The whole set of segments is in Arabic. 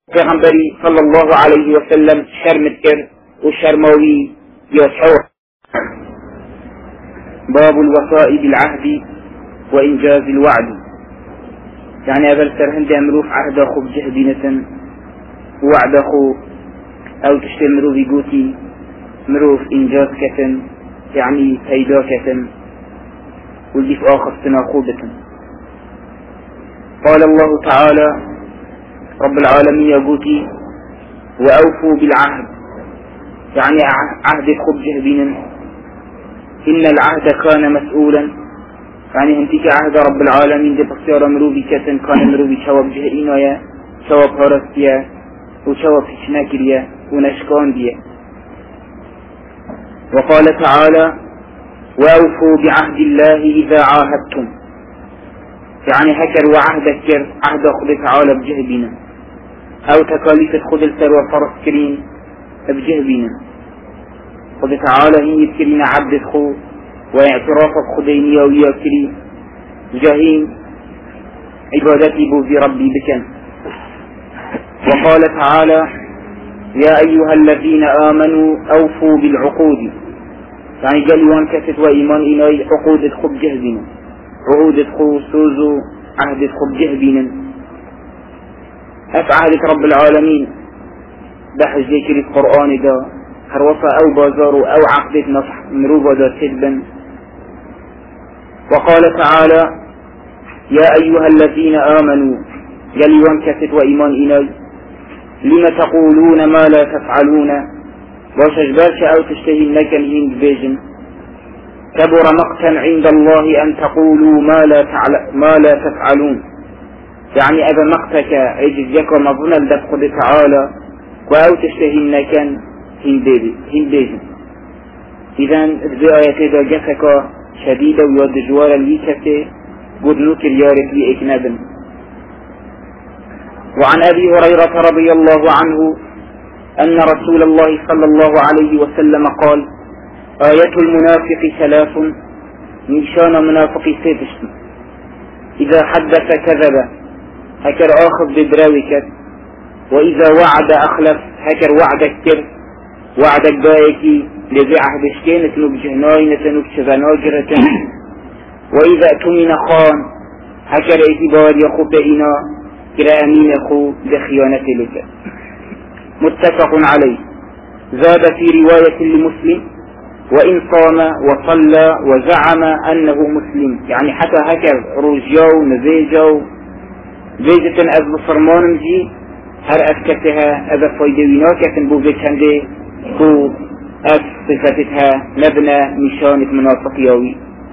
پیغمبری صلى الله عليه وسلم شرمت کرد و شرماوی یا شور. باب الوفاء بالعهد وإنجاز الوعد. يعني أبل سرهند مروف عهد أخو بجهدينة وعد أخو أو تشتري مروف يقوتي مروف إنجاز كتن يعني تيدا كتن واللي في آخر تناخوبة. قال الله تعالى رب العالمين يقوتي وأوفوا بالعهد يعني عهد أخو بجهدينة إن العهد كان مسؤولا يعني انتك عهد رب العالمين دي بصير مروبي كتن كان مروبي شواب جهئينايا شواب هارستيا وشواب فشناكريا ونشكان ديا. وقال تعالى وأوفوا بعهد الله إذا عاهدتم يعني هكر وعهدك عهد خذ تعالى بجهبنا أو تكاليف خذ السر وفرس كرين بجهبنا خذ تعالى هي كرين عبد خو واعتراف خديني وياكري جاهين عبادتي بوزي ربي بكن. وقال تعالى يا أيها الذين آمنوا أوفوا بالعقود يعني قال وان كفت وإيمان إناي عقود خب جهبنا عقود خو سوزو عهد خب جهبنا أفعالك رب العالمين بحج ذكر القرآن دا هروفة أو بازار أو عقدة نصح مروبة دا تدبا. وقال تعالى يا أيها الذين آمنوا قال وانكفت وإيمان إناي لما تقولون ما لا تفعلون وشجبارش أو تشتهي لك الهند بيجن كبر مقتا عند الله أن تقولوا ما لا تفعلون يعني أبا مقتك عجزك ومظن لدفق تعالى وأو تشتهي لك هند بيجن. إذن الزئاية دا جفك شديدة ويود جوار الليكة قد نوك اليارك لإكنابا. وعن أبي هريرة رضي الله عنه أن رسول الله صلى الله عليه وسلم قال آية المنافق ثلاث نشان منافق سيتشن إذا حدث كذب هكر آخذ بدراوك وإذا وعد أخلف هكر وعدك كر وعدك بايكي لذي عهد اشكينة نبجهناينة نبجهناجرة وإذا اؤتمن خان هكر اعتبار يخب إنا كرا أمين أخو بخيانة لك. متفق عليه. زاد في رواية لمسلم وإن صام وصلى وزعم أنه مسلم يعني حتى هكر روجيو نزيجو زيجة أذب فرمان مجي هر أفكتها أذا فايدويناك يتنبو بكنده هو صفتها نبنى نشانة منافق يوي.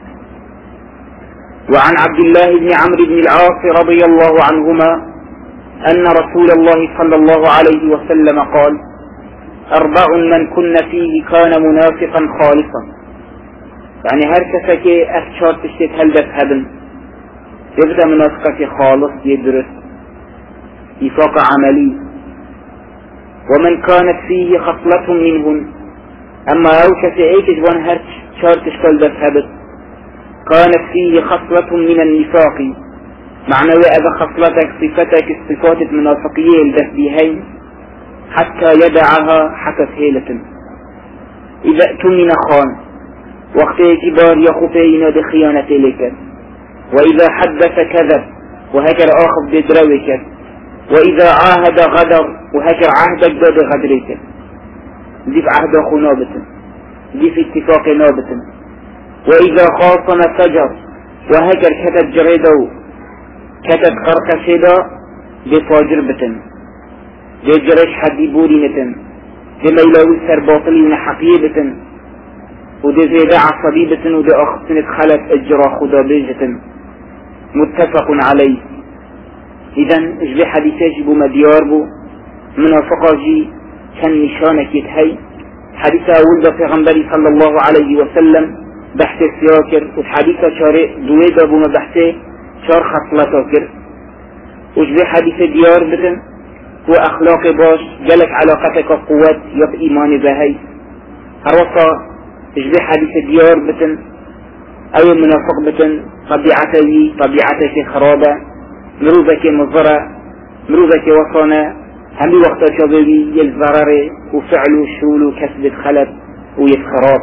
وعن عبد الله بن عمرو بن العاص رضي الله عنهما أن رسول الله صلى الله عليه وسلم قال 4 من كن فيه كان منافقا خالصا يعني هركسك أفشار تشتت هلدت هبن يبدأ منافقك خالص يدرس نفاق عملي. ومن كانت فيه خصلة منهم أما أوكس إيكش وان هرشار تشتل هبت كانت فيه خصلة من النفاق معنى أبا خصلتك صفتك الصفات المنافقية الدفبيهين حتى يدعها حتى سهيلة. إذا اؤتمن خان وقت اعتبار يخفين بخيانة لك وإذا حدث كذب وهكر آخذ بدروك وإذا عاهد غدر وهكر عهدك بد غدرك دي في عهد أخو نابة دي في اتفاق نابة. وإذا خاصم فجر وهكر كتب جريدو كتب قرقشدا بفاجر بتن دي جرش حدي بورينة دي ميلاوي سر باطلين حقيبة ودي زيدا عصبيبة ودي أخصنة خلت اجرا خدا بيجة. متفق عليه. إذن اجبي حديثة جبو مديار بو منافقة جي كان نشانك يتهي حديثة أول في غنبري صلى الله عليه وسلم بحث السياكر والحديثة شارع دويدة بو مبحثه شار خصلتاكر اجبي حديثة ديار بتن وأخلاق باش جلك علاقتك قوات يب إيمان بهي هروصا اجبي حديثة ديار بتن أي منافق بتن طبيعتك خرابة مروبك مضرة مروبك وصانة همي وقت شبابي يلزرر وفعل وشول وكسب خلف ويتخراب.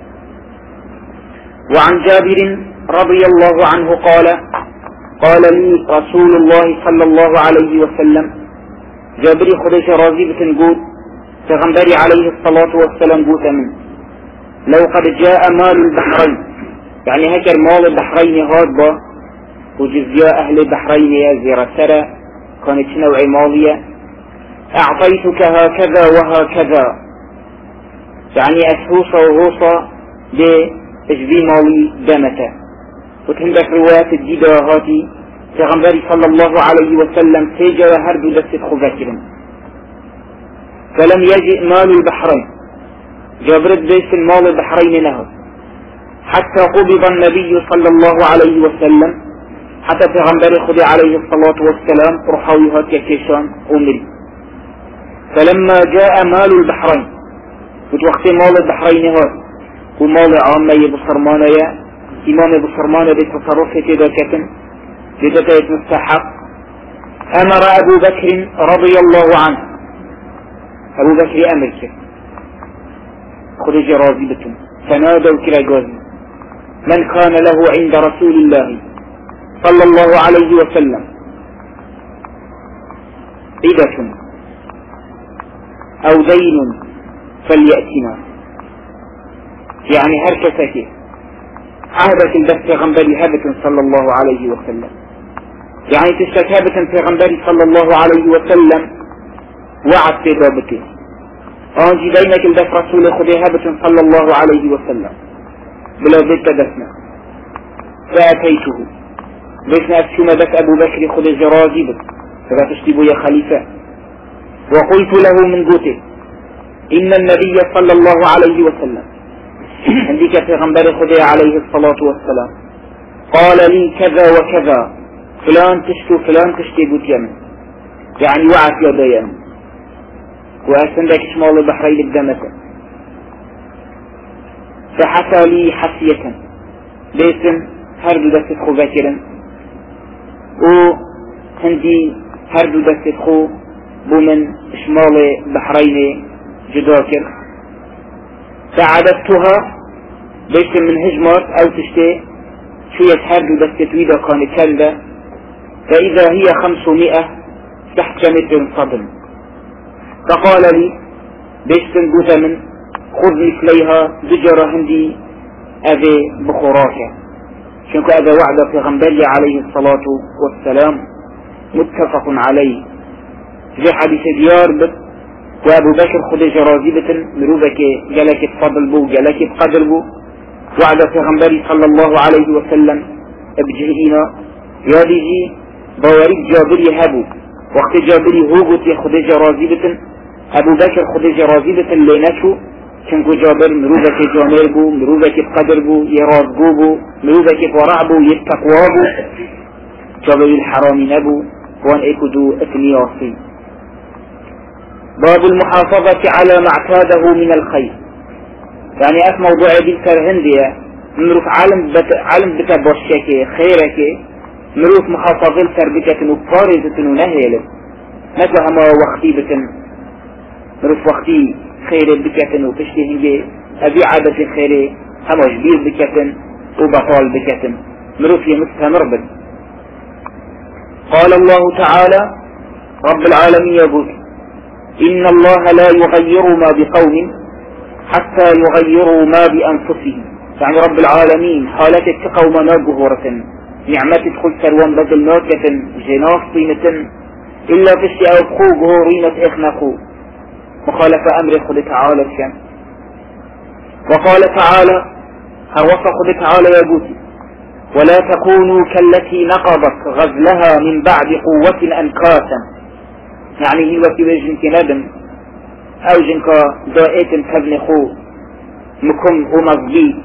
وعن جابر رضي الله عنه قال لي رسول الله صلى الله عليه وسلم، جابر خديش راضي بتنقود تغنبري عليه الصلاة والسلام قوت من لو قد جاء مال البحرين، يعني هكر مال البحرين هادبا وجزياء أهل البحرين يا زيرة سرى كانت نوع مالية، أعطيتك هكذا وهكذا، يعني أسهوصة وغوصة بإجبي مالي دامته. وتندك روايات الجيدة هاتي تغنبري صلى الله عليه وسلم تيجا هردو دست خذاكرا، فلم يجئ مال البحرين، جابرت بيس المال البحرين له حتى قبض النبي صلى الله عليه وسلم، حتى تغنبري خذي عليه الصلاة والسلام رحاويهات يكيشان أمري. فلما جاء مال البحرين، وتوقت مال البحرين هات ومال عامي بصرمانيا، إمام بصرمانيا بتصرفه تدا كتن لدتاية مستحق، أمر أبو بكر رضي الله عنه، أبو بكر أمرك خرج راضبة فنادوا كلا جازي من كان له عند رسول الله صلى الله عليه وسلم عدة أو دين فليأتنا، يعني هركسك عهدة البث غنبري هبة صلى الله عليه وسلم، يعني تشتك هبة في غنبري صلى الله عليه وسلم وعد في بابته أنجي دينك البث رسول خذي هبة صلى الله عليه وسلم بلا ذلك دفنا. فأتيته بيسنا أتشوم بث أبو بكر خذي جرازيبك فلا تشتبه يا خليفة، وقلت له من قوته إن النبي صلى الله عليه وسلم عندك في غنبري خذي عليه الصلاة والسلام قال لي كذا وكذا، فلان تشتو فلان تشتي قوت يمن، يعني وعد يا ديان وأسندك شمال البحرين بدمته. فحكى لي حسية باسم هردو دست خو باكرا، وهندي هردو دست خو بمن شمال البحرين جداكر، فعددتها باسم من هجمات أو تشتي شوية هردو دست تويدا كانت كلبة، فإذا هي 500 تحت متر صدم. فقال لي باسم جثمن خذ مثليها بجرة هندي أذي بخراكة، شنك هذا وعد في غنبري عليه الصلاة والسلام متفق عليه في حديث ديار بك. وأبو بكر خذ جرازيبة مروبك جلك بفضل بو جلك بقدر بو، وعد في غنبري صلى الله عليه وسلم ابجهينا يا ديجي بواريك جابري هبو، وقت جابري هوغت يخذ جرازيبة أبو بكر خذ جرازيبة لينشو، شنكو جابر مروبك جامير بو مروبك بقدر بو يرازقو بو مروبك بورع بو يتقوى بو، جابري الحرامي نبو وان اكدو اتنياصي. باب المحافظة على ما اعتاده من الخير، يعني اف موضوع دي هندية مروف علم بتا بوشك خيرك مروف محافظة تربكة وفارزة ونهيلة، مثل هما وقتي بتن مروف وقتي خير بكتن وتشتي هنجي أبي عادة خيري هما جبير بكتن وبطال بكتن مروف يمستمر بد. قال الله تعالى رب العالمين يقول إن الله لا يغير ما بقوم حتى يغيروا ما بأنفسهم، يعني رب العالمين حالة التقوم ما جهورة نعمة تدخل سروان بدل ناكة جناف طينة إلا تشتي أبخو جهورينة إخنقو مخالفة أمر خد تعالى الشام. وقال تعالى هوصى خد تعالى يا بوتي ولا تكونوا كالتي نقضت غزلها من بعد قوة أنكاسا، يعني هي وكي جنك ندم أو جنك دائت كذن خو مكم ومضجي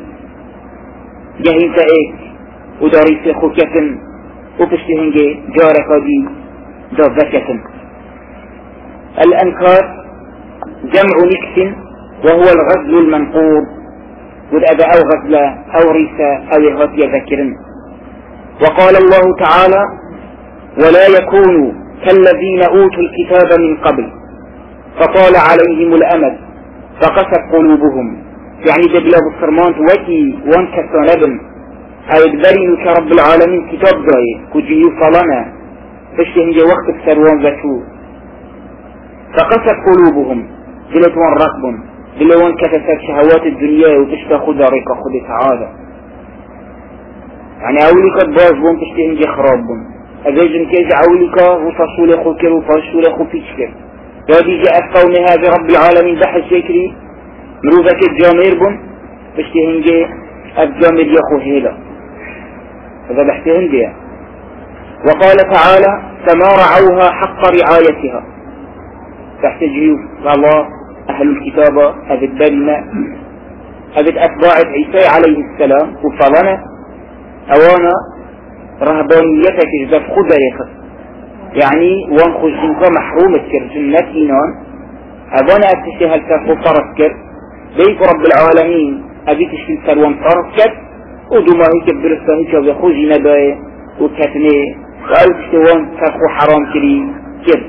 جهين تأيك وداريس خو كتن وفشتهنجي جارك دي دافكة. الأنكاس جمع نكس وهو الغزل المنقور، والأذى أو غزلة أو ريسة أو يهات يذكرن. وقال الله تعالى ولا يكونوا كالذين أوتوا الكتاب من قبل فطال عليهم الأمد فقست قلوبهم. يعني دبلا بالصرمان وكي وانكسر نبن هيقدرين كرب العالمين كتاب جاي كجيو صلنا فشتهن جي وقت السروان ذكو فقست قلوبهم دلتوان رقبهم دلوان كتسات شهوات الدنيا وتشتى خدا ريكا خدا سعادة. يعني أوليكا تبازبون تشتهن جي خرابهم أجيجن كيج أوليكا وصصولي خوكر وفاشولي خو فيشكر يادي جي أفقون هذا رب العالمين بحث شكري مروفك الجامير بن تشتهن جي الجامير يخو هيلا هذا بحثهن دي. وقال تعالى فما رعوها حق رعايتها تحت جيوف الله أهل الكتابة أبد بالنا أبد أتباع عيسى عليه السلام وفضنا أوانا رهبانيتك إذا خذ يخف يعني وانخش جنكا محرومة كر جنة إينان أوانا أتشيها الكافو طرف كر بيك رب العالمين أبي تشكي السلوان طرف كر ودوما هيك برسا هيك ويخوجي نباية وكتني وقالوا تشتوان كافو حرام كري كر.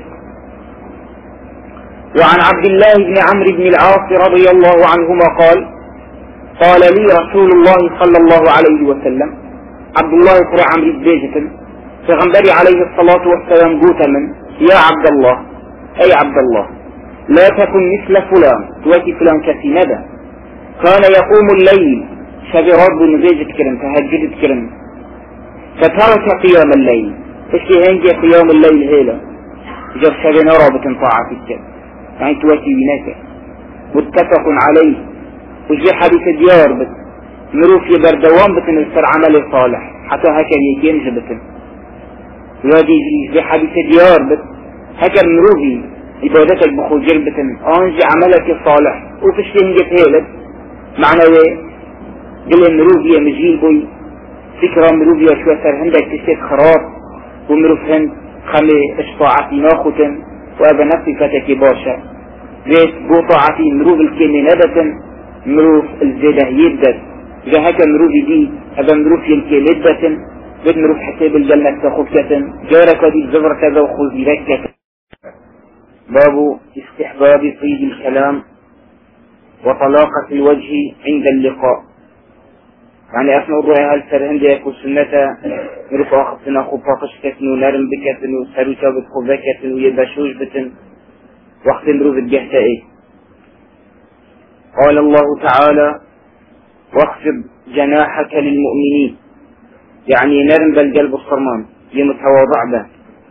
وعن عبد الله بن عمرو بن العاص رضي الله عنهما قال لي رسول الله صلى الله عليه وسلم عبد الله بن عمرو بن فغنبري عليه الصلاة والسلام قوت من يا عبد الله أي عبد الله لا تكن مثل فلان تواتي فلان كثيندا كان يقوم الليل شبيرات بن بيجة كرم تهجد كرم فترك قيام الليل فشي هنجي قيام الليل هيلا جب شبينا رابط طاعة الكرم يعني تواتي بناك متفق عليه وجي حديث ديار بس مروف يبردوان بتن السر عمل صالح حتى هكا يجين جبتن وادي جي حديث ديار بس هكا مروفي عبادتك بخوجر بتن انجي عملك صالح وفشتين جت هيلت معنى وي قل مروفي مجيل بوي فكرة مروفي شوى سر هندك تشتت خراب ومروف هند خمي اشطاعتي ناخوتن وابا نفسي فتك باشا زيت بوطاعتي مروف الكيني ندتن مروف الزيده يبدت إذا هكا مروفي دي أبا مروف يلكي لدة بد مروف حساب الجنة تاخذ كتن جارك دي الزبر كذا وخذ لك كتن. باب استحباب طيب الكلام وطلاقة الوجه عند اللقاء. يعني أثناء الرؤية هل سر عندي يكون سنة مروف آخذنا خفافش كتن ونرم بكتن وسروشا بتخذ كتن ويبشوش بتن وقت مروف الجهة ايه. قال الله تعالى واخفض جناحك للمؤمنين يعني نرم بالقلب الصرمان لمتواضع به.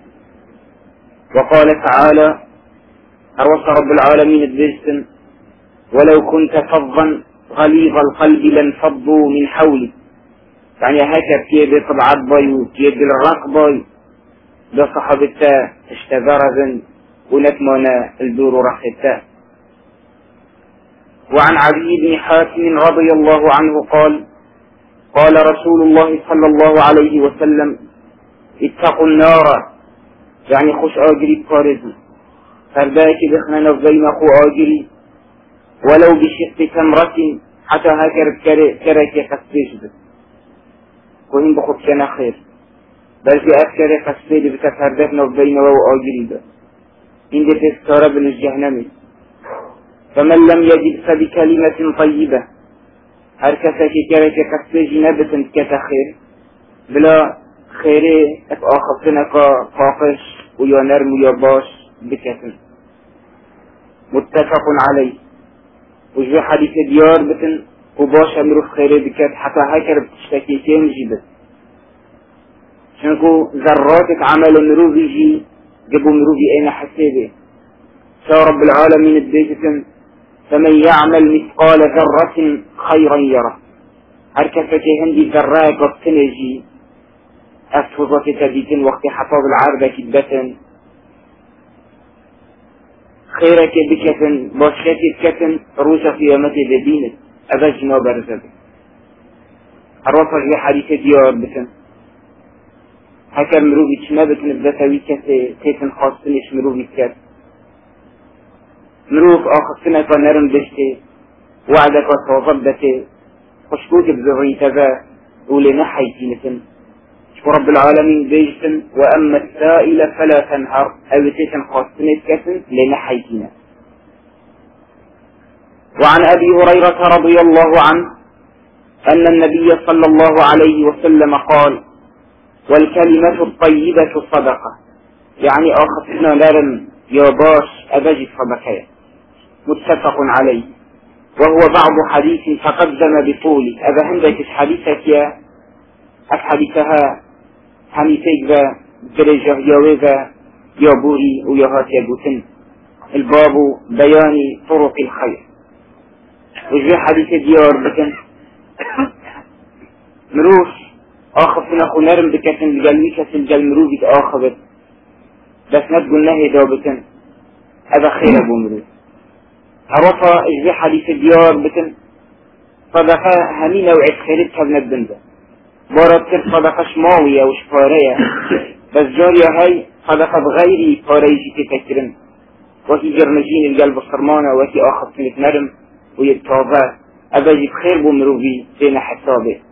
وقال تعالى أروس رب العالمين الدرسن ولو كنت فظا غليظ القلب لانفضوا من حولك يعني هكا كيد طبعات باي وكيد الرقباي ده صحابتا اشتغرزا ونتمنى الدور رختا. وعن علي بن حاتم رضي الله عنه قال رسول الله صلى الله عليه وسلم اتقوا النار يعني خش آجري بارزي فرداك بخنا نفذين أخو آجري ولو بشق تمرة حتى هكذا كرك خسبيش بس وهم بخد كان خير بل في أكثر خسبيش بتفردك نفذين وهو آجري بس إن دي تستارب للجهنمي. فمن لم يجد فبكلمة طيبة هركسا كرك خسبيش نبتا كتخير بلا خيري اتآخذتنا كاقش ويا نرم ويا باش بكتن. متفق عليه وجه حديث ديار بتن وباش امروف خيري بكت حتى هكر بتشتكي كين جيبت شنكو ذراتك عمل مروفي جي جبوا مروفي اين حسيبه شا رب العالمين الديجتن فمن يعمل مثقال ذرة خيرا يره هركسك هندي ذراك وبتنجي أفضلت تبيتن وقت حفاظ العربة كدبتن خيرك بكتن باشك كتن روشة في يومتي ذبينت أبجنا برزد الرفض بحديث ديار بتن هكا مروفي تشنبتن بذاتوي كتن خاصنش مروفي كت مروف آخذتنا كنرم دشتي وعدك وصوضبتي خشبوك بذغي تذا ولنحيتي نتن رب العالمين بيجتن وأما السائل فلا تنهر أو تيشن خاصنة كتن لنحيتنا وعن أبي هريرة رضي الله عنه أن النبي صلى الله عليه وسلم قال: والكلمة الطيبة صدقة، يعني آخذنا نرم ياباش أبجي صدقية. متفق عليه. وهو بعض حديث تقدم بطوله. أبا عندك حديثك يا حديثها حميتك ذا درجة ياوذا يابوري وياهات يابوتن. الباب بيان طرق الخير. وجه حديث ديار بكن مروف آخذ سنخو نرم بكتن بجلوي كسن جل مروفك آخذت بس نتقول نهي دابتن هذا خير أبو مروف. عرفة اجزي حديث ديار بكن صدقة همي نوعي خيرتها بندن ده بارد صدقة شماوية وشفارية، بس جارية هاي صدقة بغيري فاريجي تفكرن وكي جرنجين القلب الصرمانة وكي آخذ سنة نرم ويتوابع أبجي بخير بو مروفي بين حسابه.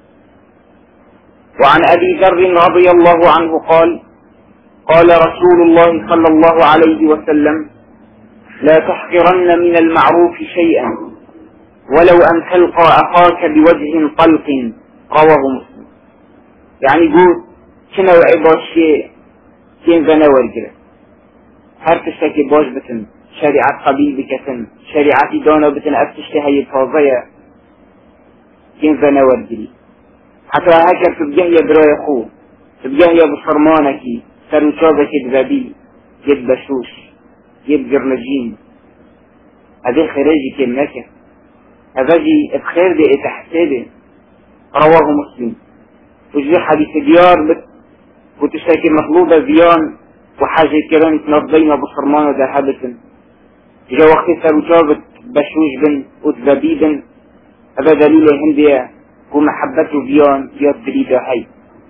وعن أبي ذر رضي الله عنه قال: قال رسول الله صلى الله عليه وسلم: لا تحقرن من المعروف شيئا ولو أن تلقى أخاك بوجه طلق. رواه مسلم. يعني قول كنا وعبا الشيء كين ذنور جرى هرتشتكي باش بتن شريعة قبيل بكتن شريعة دانا بتن أفتشتهي فاضية كين ذنور جري حتى هكذا تبقى يا براي أخوه تبقى يا بصرمانك سروشابك بذبي يد بشوش يد جرنجين هذا خراجي كنك هذا جي بخير دي تحسيبه. رواه مسلم. وجه حديث ديار وتشتكي مطلوبة زيان وحاجة كران تنظينا بصرمانة ذهبة جا وقت سروشابك بشوش بن وذبي بن هذا دليل هندية ومحبته بيان يدريد هاي.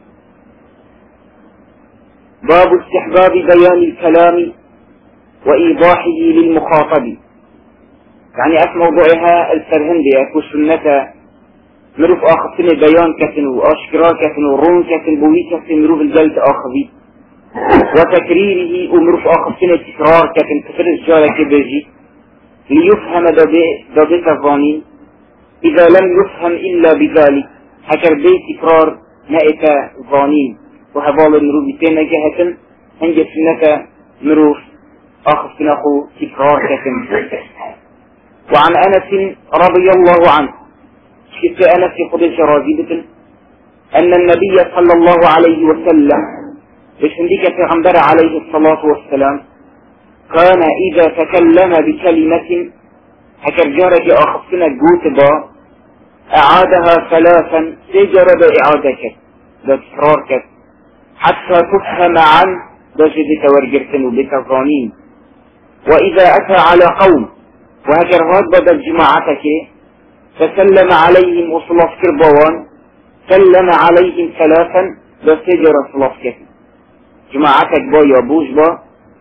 باب استحباب بيان الكلام وإيضاحه للمخاطب. يعني موضوعها السرهندية وسنة مروف آخر سنة بيان كثن وأشكرا كثن ورون كثن بوي كثن مروف الجلد آخذي وتكريره ومروف آخر سنة تكرار كثن كثر الجالة كبيرجي ليفهم دابت الظانين إذا لم يفهم إلا بذلك هكذا بي تكرار نائت ظانين وهبال المروف تينا جهة هنجة سنة مروف آخر سنة تكرار كثن. وعن أنس رضي الله عنه شفت أنس يقول جرازيبة أن النبي صلى الله عليه وسلم بشندك في غنبر عليه الصلاة والسلام كان إذا تكلم بكلمة هكرجارك أخصنا جوتبا أعادها ثلاثا سجرب إعادك بتكرارك حتى تفهم عنه بجد تورجرتن بتظانين. وإذا أتى على قوم وهكرهات بدل جماعتك فسلم عليهم وصلاف كربوان سلم عليهم ثلاثا بسجر صلاف كثير جماعتك با يابوش با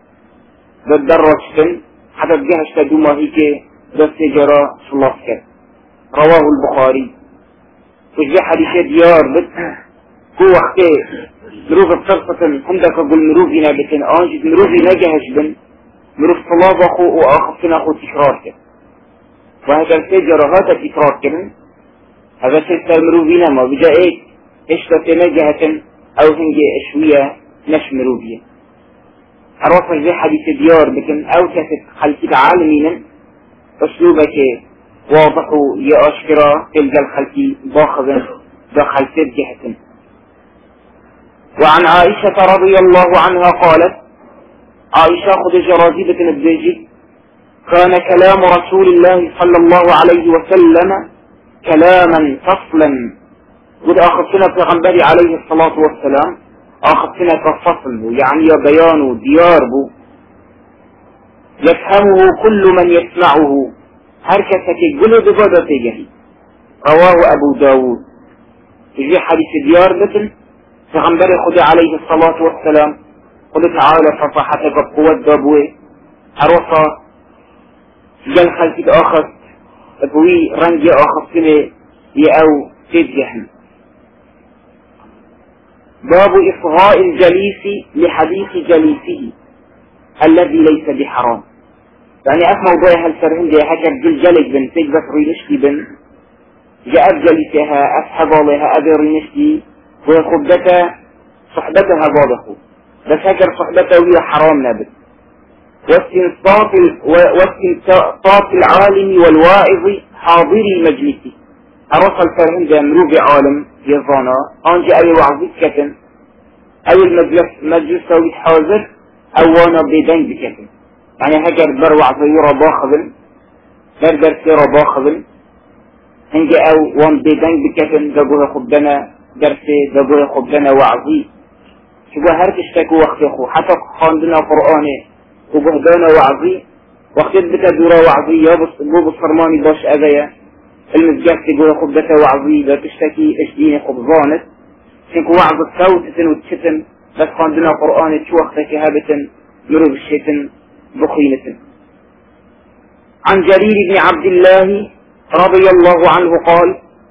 بدرجتن حتى تجهش تدوما هيك بسجر صلاف كثير. رواه البخاري. وجه حديث ديار بت كو وقته مروف الطرفة همدك اقول مروفنا بتن انجد مروفنا جهش بن مروف صلاف اخو واخفنا اخو تكرار كثير وهذا السجر هذا تكرار كثير هذا سلسل مروفنا ما بجاء اشتتنا جهة او هنجي اشوية نش مروفية. عرفت زي حديث ديار بكن او كثت خلقي عالمين اسلوبك واضح يا اشكرا تلقى الخلقي باخذا داخل جهة. وعن عائشة رضي الله عنها قالت عائشة خد جرازيبة البيجي كان كلام رسول الله صلى الله عليه وسلم كلاما فصلا. قد أخذتنا في غنبري عليه الصلاة والسلام أخذتنا كفصل يعني بيان دياربه يفهمه كل من يسمعه حركتك قلوا ببادة تجهي. رواه أبو داود. يجي حديث ديار مثل في غنبري خد عليه الصلاة والسلام قل تعالى فصحتك بقوة دابوه عرفة جل خلقك آخر أبوي رنجي آخر سنة يأو تجهن. باب إصغاء الجليس لحديث جليسه الذي ليس بحرام. يعني أف موضوع هالسرهن دي حكر جلجلك بن تجبت رينشتي بن جاء جلسها أسحب الله أبي رينشتي ويخبتها صحبتها بعضه بس هكر صحبته هي حرام نابت واستنطاط العالم والواعظ حاضري مجلسي أرسل فرهن دي مروبي عالم يظانا أنجي أي وعظيت كتن أي المجلس سويت حاضر أو وانا بيدين بكتن يعني هكر بر وعظي يرى باخذن بر سيرى باخذن هنجي أو وان بيدين بكتن دقوها خبنا درسي دقوها خبنا وعظي شبه هرتشتكو وقت يخو حتى خاندنا قرآني وبهدانا وعظي وقت بتا دورا وعظي يابس بوب الصرماني باش أذيا المزجاك تقول خبتا وعظي لا تشتكي اشديني خبزانت شنكو وعظ الصوتة وتشتن بس خاندنا قرآني شو وقتك هابتا مروب الشتن بخينة. عن جرير بن عبد الله رضي الله عنه قال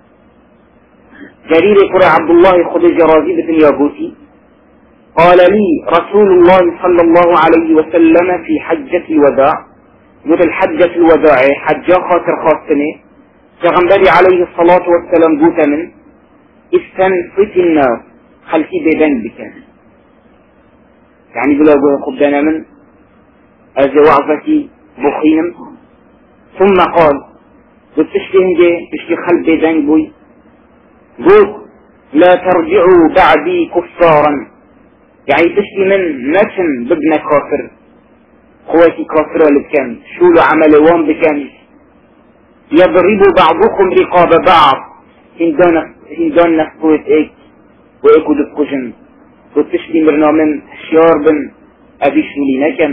جرير قرى عبد الله خدج راجبة ياغوتي قال لي رسول الله صلى الله عليه وسلم في حجة الوداع مثل حجة الوداع حجة خاطر خاصني فغنبري عليه الصلاة والسلام قوتا من استنفت الناس خلقي بذنبك يعني بلا قبدنا من أجي وعظتي بخينم ثم قال وتشتهن جي تشتي خلق بذنبي قلت لا ترجعوا بعدي كفارا يعني تشتي من نسم بابن كافر خواتي كافرة لبكان شولو عمل وان بكان يضرب بعضكم رقاب بعض هندان نفقوت ايك وايكو دبكوشن وتشتي مرنا من شيار بن ابي شولي نكن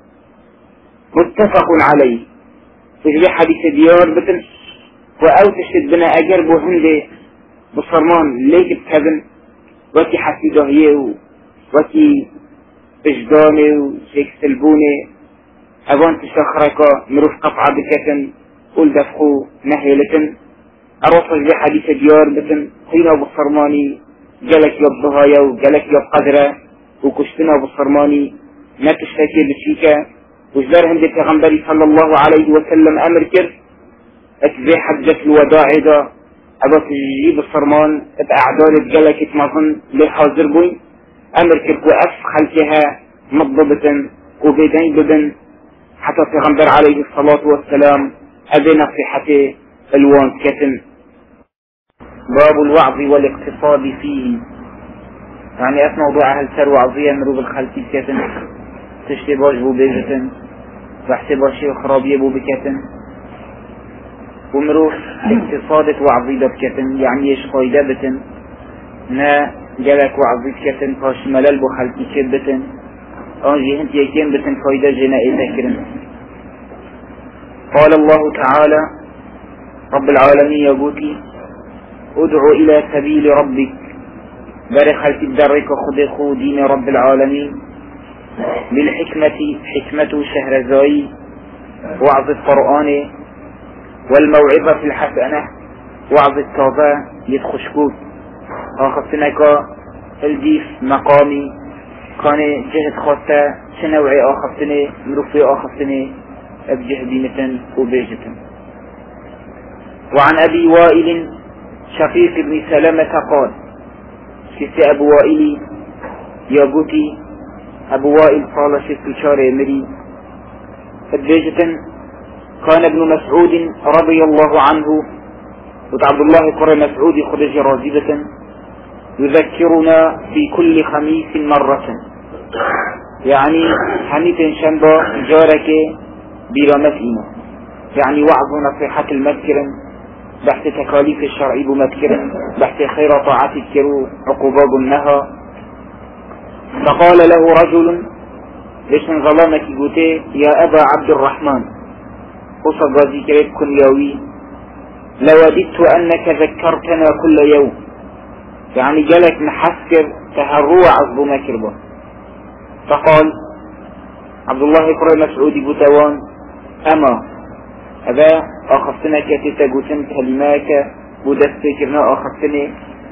متفق عليه تجري حديث ديار بتن واو تشتد بنا اجر بو هندي بصرمان ليك بكذن وكي حسيده هيو وكي اجداني وشيك سلبوني اغان تشخركا مروف قطعة بكتن قول دفقو نهيلتن اروصل بي حديث ديار بتن قينا بصرماني جلك يبضهايا وجلك يبقدرة وكشتنا بصرماني ما تشتكي بشيكا وجدار هندي پیغمبري صلى الله عليه وسلم امر كر اتبي حجة الوداع دا ابا تجيب الصرمان اتاعدال جلك اتمظن لحاضر بوي امر كر وأف خلقها مضبطة وبيدين بدن حتى پیغمبر عليه الصلاة والسلام أذن في حتى الوان كتن. باب الوعظ والاقتصاد فيه يعني أف موضوع أهل سر وعظية مروب الخلقي كتن تشتي باش بو بيجتن وحتى باشي خرابية بو بكتن ومروف اقتصادة وعظيدة بكتن يعني يش قايدة بتن نا جالك وعظيد كتن باش ملال بو خلقي كتن انجي هنت يكين بتن فايدة جنائي تكرن. قال الله تعالى رب العالمين يقولي ادعو الى سبيل ربك برخل تدرك خدخو دين رب العالمين بالحكمة حكمة شهرزائي وعظ القرآن والموعظة الحسنة وعظ التوبة يدخشكوك آخفتنك الجيف مقامي كان جهد خاصة شنوعي آخفتني مروفي آخفتني أبجه دينة وبيجة. وعن أبي وائل شقيق بن سلمة قال كسي أبو وائل يقولي أبو وائل قال شفت شارع مري أبجة كان ابن مسعود رضي الله عنه وعبد الله قرى مسعود خرج راجبة يذكرنا في كل خميس مرة يعني حميت شنبا جارك برامتنا يعني وعظ نصيحة المذكرا بحث تكاليف الشرع بمذكرا بحث خير طاعة الكرو عقوباب النهى. فقال له رجل ليش ظلامك قوتي يا أبا عبد الرحمن قصة غازي كريب كنياوي لوددت أنك ذكرتنا كل يوم يعني جالك محسكر تهروا عصب مكربه. فقال عبد الله قرى مسعود بوتوان أما أبا أخفتنا كتتقوتن كلماك بدستكرنا أخفتني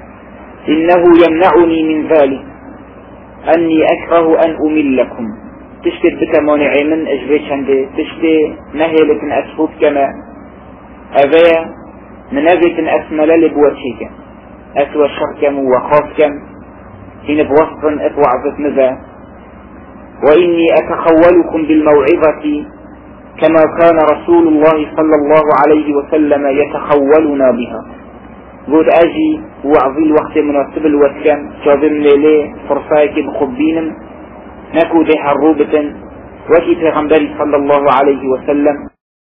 إنه يمنعني من ذلك أني أكره أن أملكم تشتي بتمانعي من اجبيش هندي تشتي نهيلة اسفوت كما اذايا منازة اسمل لبوتشيك اسوى شركم وخاصكم حين بوصف اتوعظت مذا واني اتخولكم بالموعظة كما كان رسول الله صلى الله عليه وسلم يتخولنا بها. قلت اجي وعظي الوقت مناسب الوسكن شاذم ليلي فرصايك بخبينم نكو دي حروبة وكي پیغمبري صلى الله عليه وسلم